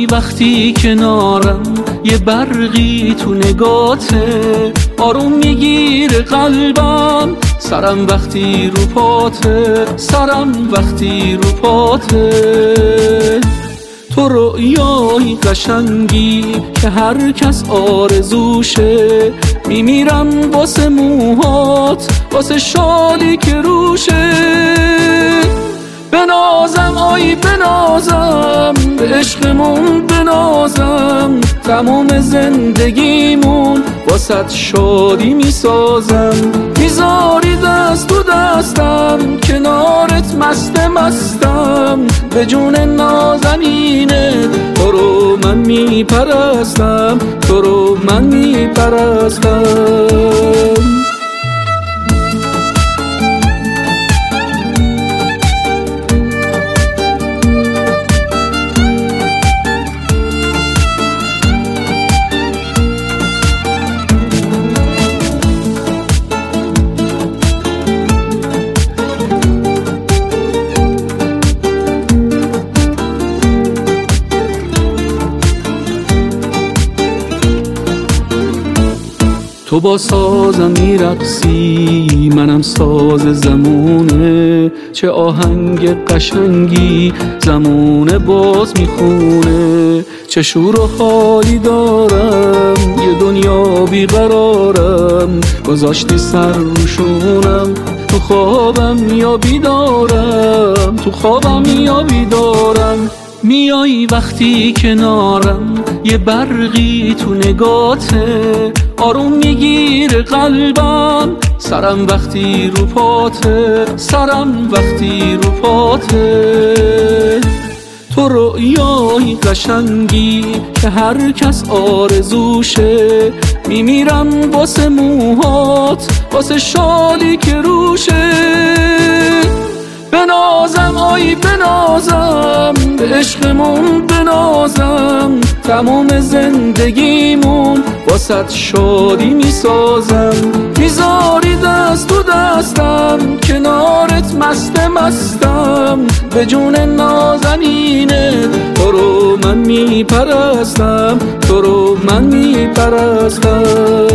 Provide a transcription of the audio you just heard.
میای وقتی کنارم، یه برقی تو نگاته، آروم میگیره قلبم، سرم وقتی رو پاته، سرم وقتی رو پاته. تو رویای قشنگی که هر کس آرزوشه، میمیرم واسه موهات، واسه شادی که روشه. بنازم آی بنازم، به عشقمون بنازم، تمام زندگیمون واسه شادی میسازم. میذاری دست تو دستم، کنارت مستم، به جون نازنینه تو رو من میپرستم، تو رو من میپرستم. تو با سازم میرقصی، منم ساز زمونه، چه آهنگ قشنگی زمونه باز میخونه. چه شور و حالی دارم، یه دنیا بیقرارم، گذاشتی سر روشونم، تو خوابم یا بیدارم، تو خوابم یا بیدارم. میای وقتی کنارم، یه برقی تو نگاته، آروم میگیره قلبم، سرم وقتی رو پاته، سرم وقتی رو پاته. تو رویای قشنگی که هر کس آرزوشه، میمیرم واسه موهات، واسه شادی که روشه. بنازم آی بنازم، به عشقمون بنازم، تمام زندگیمون واسه شادی میسازم. میذاری دست تو دستم، کنارت مستم، به جون نازنینه تو رو من میپرستم، تو رو من میپرستم.